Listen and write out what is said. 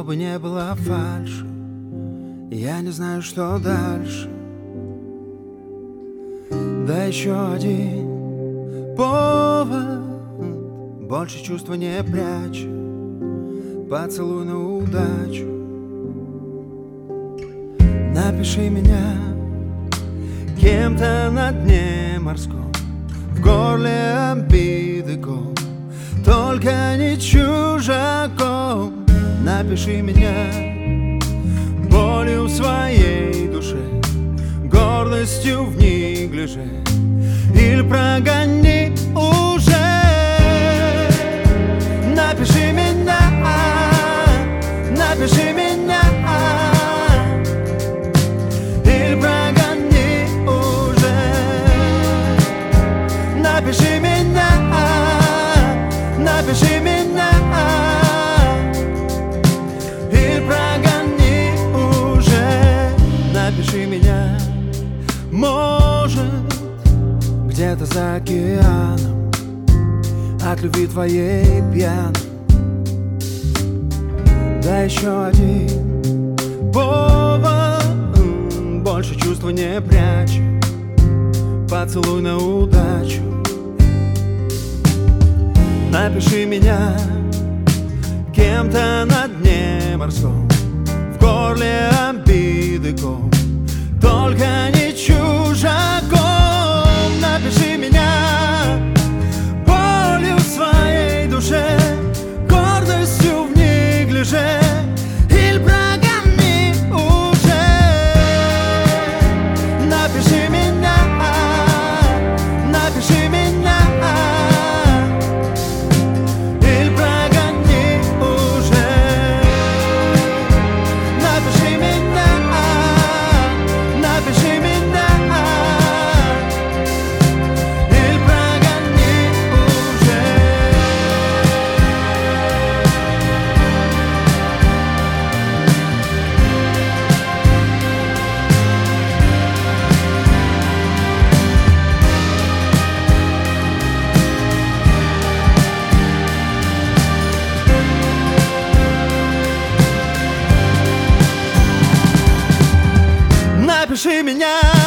чтобы не было фальши. Я не знаю, что дальше. Да еще один повод, больше чувства не прячь. Поцелуй на удачу. Напиши меня кем-то на дне морском, в горле обиды ком, только не чужаком. Напиши меня болью в своей душе, гордостью в неглиже, или прогони уже. Напиши меня, напиши меня, или прогони уже. Напиши меня, напиши меня, или прогони уже. Напиши меня, может, где-то за океаном, от любви твоей пьяным. Да еще один повод, больше чувства не прячь. Поцелуй на удачу. Напиши меня кем-то на дне морском, в горле обиды ком, только не чужаком. Напиши меня болью в своей душе, гордостью в неглиже, или прогони уже. Напиши меня, напиши меня, или прогони уже. Напиши меня, напиши меня, или прогони уже. Напиши меня.